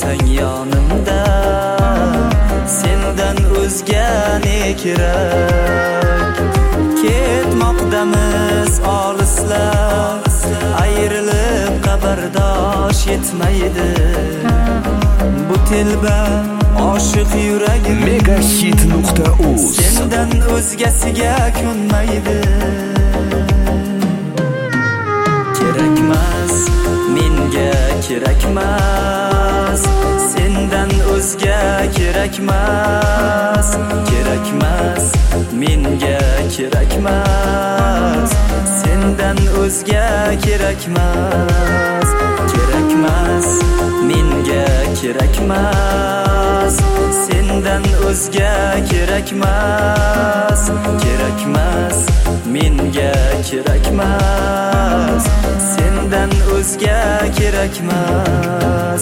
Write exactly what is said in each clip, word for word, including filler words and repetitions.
bo'lsang yonimda, sendan o'zga ne kerak? Ketmoqdamiz olislar, ayrilib qabrdosh yetmaydi. Bu telba oshiq yuragim megahit nuqta uz sendan o'zgasiga ko'nmaydi. Kerakmas, menga kerakmas, sendan o'zga kerakmas. Kerakmas, menga kerakmas, sendan o'zga kerakmas. Kerakmas, menga kerakmas, sendan o'zga kerakmas. Kerakmas, menga kerakmas, sendan o'zga kerakmas.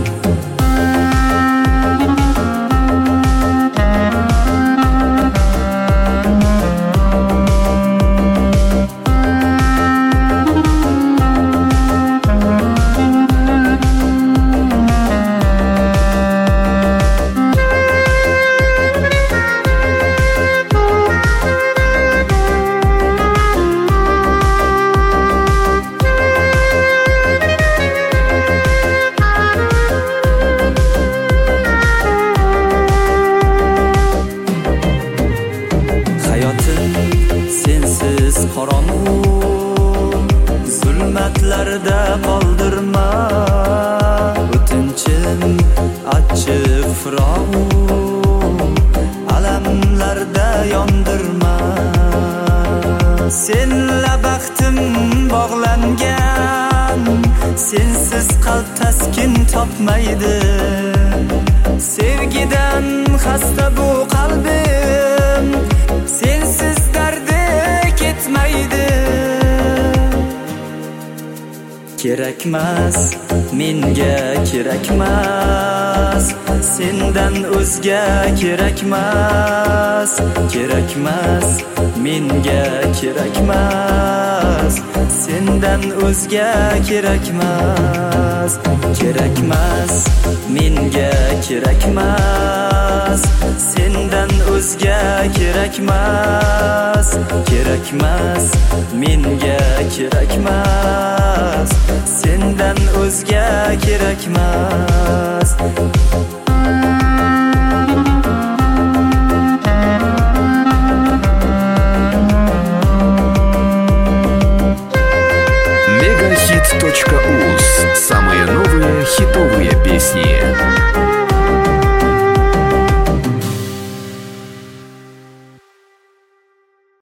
Sensiz qorong'u zulmatlarda qoldirma, o'tinchim achchiq firoqu alamlarda yondirma. Senla baxtim bog'langan, sensiz qalb taskin topmaydi. Sevgidan xasta bu qalbim, sensiz dardi ketmaydi. Kerakmas, menga kerakmas, sendan o'zga kerakmas. Kerakmas, menga kerakmas, sendan o'zga kerakmas. Kerakmas, menga kerakmas, sendan o'zga kerakmas. Kerakmas, menga kerakmas, sendan o'zga kerakmas.